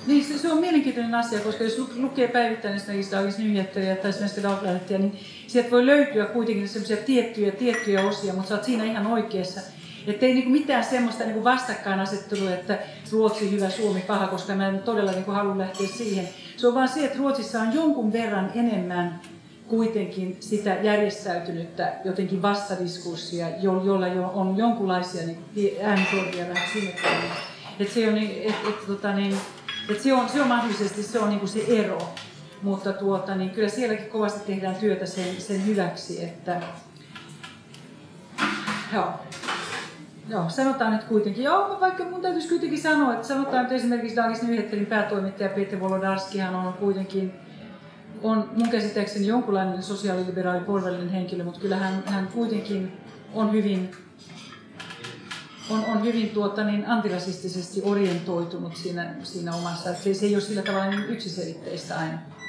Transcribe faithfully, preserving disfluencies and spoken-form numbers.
Niin, se, se on mielenkiintoinen asia, koska jos lukee päivittäin esimerkiksi Dagens Nyheter tai esimerkiksi Dagbladetia, niin sieltä voi löytyä kuitenkin sellaisia tiettyjä, tiettyjä osia, mutta sä oot siinä ihan oikeassa. Että ei niinku mitään semmoista niinku vastakkainasettelua, että Ruotsi hyvä, Suomi paha, koska mä en todella niinku halua lähteä siihen. Se on vaan se, että Ruotsissa on jonkun verran enemmän kuitenkin sitä järjestäytynyttä jotenkin vastadiskurssia, jo, jolla jo on jonkunlaisia niin äänitorvia vähän sinne. Että se on, et, et, tota, niin, et se on, se on mahdollisesti se, on niinku se ero, mutta tuota, niin kyllä sielläkin kovasti tehdään työtä sen, sen hyväksi, että joo. Joo, sanotaan nyt kuitenkin, joo, vaikka mun täytyisi kuitenkin sanoa, että sanotaan nyt esimerkiksi Dagens Nyheterin päätoimittaja Peter Wolodarskihan on kuitenkin, on mun käsittääkseni jonkunlainen sosiaaliliberaali porvarillinen henkilö, mutta kyllä hän, hän kuitenkin on hyvin, on, on hyvin tuota, niin antirasistisesti orientoitunut siinä, siinä omassa, että se, se ei ole sillä tavalla niin yksiselitteistä aina.